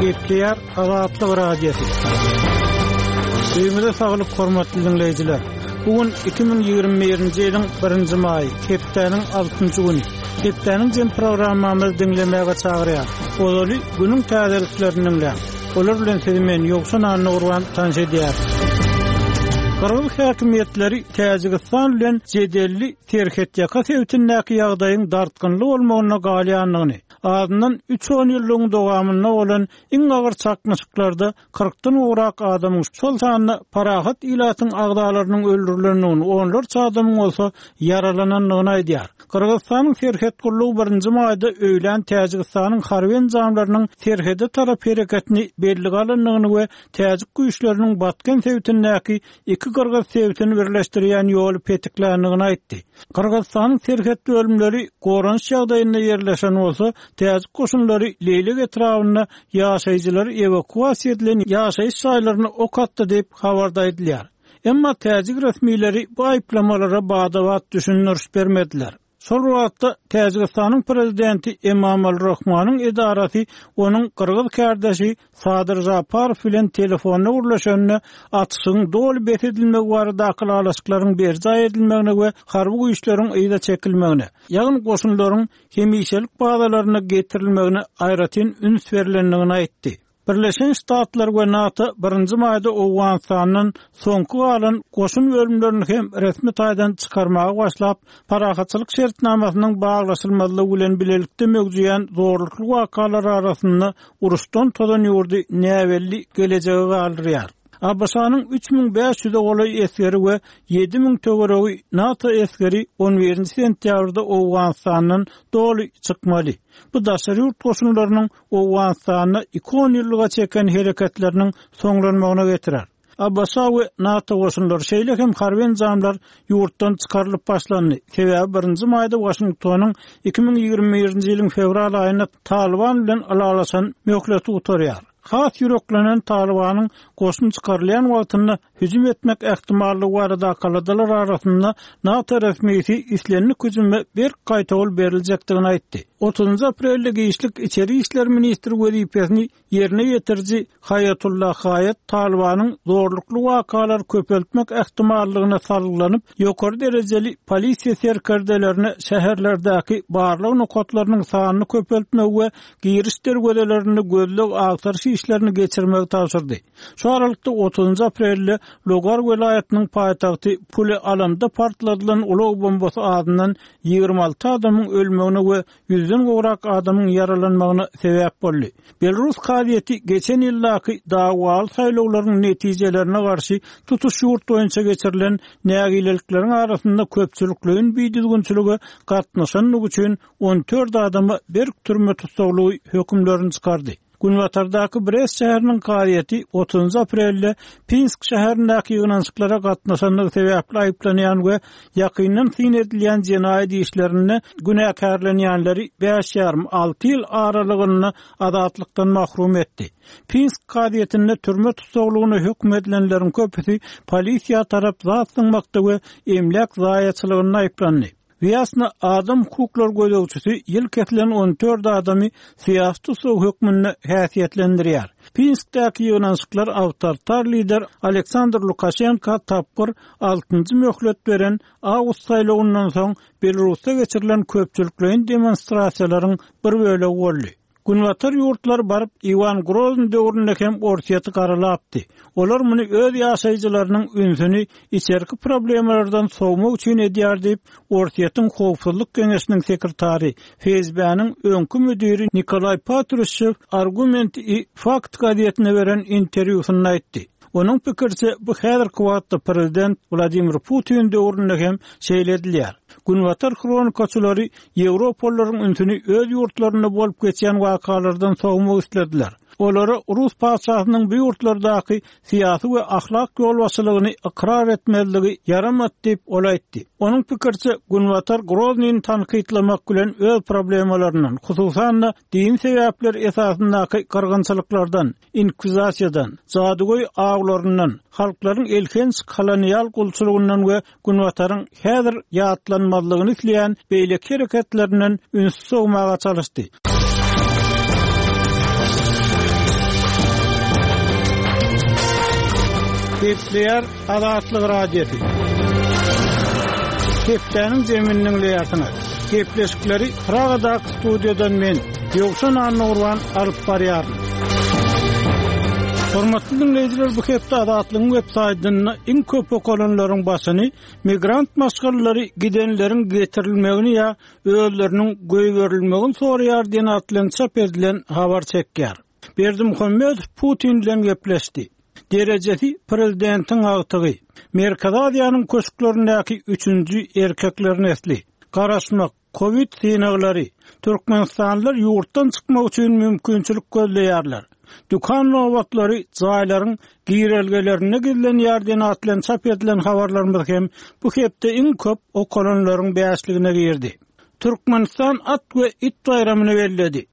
Gepleyer Azatlyk radiosu. Öýmüde saglyk hormatly dinleýijiler. Bugün 2021-nji ýylyň 1-nji maý, hepdeniň 6-njy güni. Hepdeniň jem programmamyzy dinlemäge çagyrýar. Olaly günüň täzeliklerini dinleýär. Olar bilen sizmen ýoksa nany urwan tanşy edýär. Qırgız häkimetleri Täjikistan bilen jedelli terhet ýaka sebäpdäki ýagdaýyň dartgynly bolmagyna galýanlygyny, adyndan 3-10 ýylyň dowamyna bolan iň agyr çakmyşyklarda 40-dan urak adamyň şol sanyny parahat ilatyň agdalarynyň öldürilendigini, onlarça adamyň bolsa yaralananlygyny aýdýar. Qırgızstanyň terhet gurulugy 1-nji maýda öýlen Täjikistanyň harby enjamlarynyň terhede tarap hereketini belli galanlygyny we täjik güýçleriniň batgan sebäpdäki iki Qırgız sebäpini birleşdirýän ýol petiklenligini aýtdy. Qırgızstanyň terhet bölümleri gorunç ýagdaýynda ýerleşen bolsa, täjik goşunlary Leýlik etrawyna ýaşaýjylary evakuasiýa edilen ýaşaýyş şaýlaryny ok atdy diýip habarda edilýär. Emma täjik resmiýetleri bu aýplamalara badawat düşünürüş bermediler. Sol wagtda Täjikistanyň prezidenti Emomali Rahmonyň edarasy onuň Qırgız kardeşi Sadyr Japarow bilen telefonna gurlaşanyny atyşyň doly besedilmegi barada akyllaşyklaryň berja edilmegine we harby güýçleriň ýyda çekilmegine, ýagny goşunlaryň hemişelik bagalaryna getirilmegine aýratyn üns berilenligini aýtdy. Birleşen Ştatlar we NATO 1-nji maýda Owganistanyň soňky galan goşun bölümlerini hem resmi taýdan çykarmagy başlap, parahatçylyk şertnamasynyň baglaşylmalylygy bilen bilelikde mögüýän zorlukly wakalar arasynda uruşdan todan ýurdy näwelli gelejegi galdyrýar. Abbasanyň 3500 golay eskeri we 7000 töweregi NATO eskeri 11 sentýabrda Owganistanyň doly çykmaly. Bu daşary ýurt goşunlarynyň Owganistanyna 2 ýyllyga çeken hereketleriniň soňlanmagyna getirer. Abbasaw we NATO goşunlary şeýle hem harby enjamlar ýurtdan çykarylyp başlandy. Sebäbi 1-nji maýda Washingtonyň 2021-nji ýylyň fevral aýyna Taliban bilen alalaşan möhleti utarýar. Has ýüreklenen Talibanyň goşun çykarylýan wagtyna hüjüm etmek ähtimallygy barada kaladalar arasynda NATO resmiýeti islenlik hüjüme bir gaýtagul berilejekdigini aýtdy. 30 aprelde Giýişlik İçeri işler ministri wezipesini ýerine ýetirji Hayatullah Hayat Talibanyň zorlukly wakalar köpeltmek ähtimallygyna sarylanyp, ýokary derejeli polisiýa serkerdelerine şäherlerdäki barlyk nokatlarynyň sanyny köpeltmek we giriş derwelelerini gözleg agtarş işlerini geçirmegi tapşyrdy. Şu aralykda 30 aprelde Logar welaýatynyň paýtagty Puli alanda partladylan ulug bombasy adyndan 26 adamyň ölmegine we 100-den gowrak adamyň yaralanmagyna sebäp boldy. Belarus kadiyeti geçen ýyldaky dawal saýlawlaryň netijelerine garşy tutuş ýurt boýunça geçirilen nägilelikleriň arasynda köpçülikliň biýdilgünçiligi gatnaşanlygy üçin 14 adamy bir türme tutsagylygy hökümlerini çykardy. Günwatardaky Brest şäheriniň kadiyeti 30 aprelde Pinsk şäherindäki ýygnançyklara gatnaşanlygy sebäpli aýplanýan we ýakyndan syn edilýän jenaýat işlerini günäkärlenýänleri 5,5-6 ýyl aralygyny azatlykdan mahrum etdi. Pinsk kadiyetinde türme tutsaglygyna hökm edilenleriň köpüsi polisiýa tarap zatlyňmakda we emlak zaýatçylygyna aýplandy. Vyasna adam hukuklar gözegçisi ýyl ketilen 14 adamy syýasty sow hökmüne häsiýetlendirýär. Pinskdäki ýygnançyklar awtoritar lider Aleksandr Lukashenko tapyr 6-njy möhlet beren awgust saýlawyndan soň Belarusda geçirilen köpçülikliň demonstrasiýalaryň bir bölegi boldy. Günwatar ýurtlar baryp Ivan Grozny döwründe hem ortaýaty garalapdy. Olar muny öz ýaşaýjylarynyň ünsüni içerki problemlerden sowmak üçin edýär diýip ortaýatyň howpsuzlyk geňeşiniň sekretary FSB-niň öňkü müdiri Nikolay Patrushev argumenti fakt gazetine beren interwýusynda aýtdy. Onuň pikirçe bu häzirki wagtda prezident Vladimir Putin döwründe hem şeýledilýär. Günwatar kronikaçylary Ýewropalaryň ünsüni öz ýurtlaryna bolup geçýän wakalardan sowmak istediler. Olara Rus paçasynyň bu ýurtlardaky syýasy we ahlak ýolbaşçylygyny ikrar etmeligi yaramat diýip olaýtdy. Onuň pikirçe Günwatar Groznyň tanqidlamak bilen öz problemalarynyň, hususan din sebäpler esasyndaky kırgınçylyklardan, inkvizasiýadan, zadygoý aglaryndan, halklaryň elken kolonial gulçylygyndan we Günwataryň häzir ýatlanmalygyny isleýän beýleki hereketlerinden ünsüz sowmaga çalışdy. Kepler Azatlyk radiosu. Kepleriniň zeminiň leýatyna. Kepleşikleri Pragada studiodan men Ýogşan Anurwan alyp barýarym. Hormatly dinleýijiler, bu hepde Azatlyň websaýtyna iň köp okulanlaryň basyny migrant maşgallary gidenleriň getirilmegini ýa özleriniň göýberilmegini soraýar diýen atlan çap edilen habar çekýär. Berdimuhammedow Putin bilen gepleşdi. Derecesi prezidentiň agtygy. Merkez Aziýanyň köşklerindäki 3-nji erkekler nesli. Garaşmak, Covid synaglary. Türkmenistanlylar ýurtdan çykmak üçin mümkinçilik gözleýärler. Dukan nowatlary jaýlaryň girelgelerine gidilen ýerden atlan çap edilen habarlarymyz hem bu hepde iň köp okulanlaryň bäşligine girdi. Türkmenistan at we it bayramyny belledi.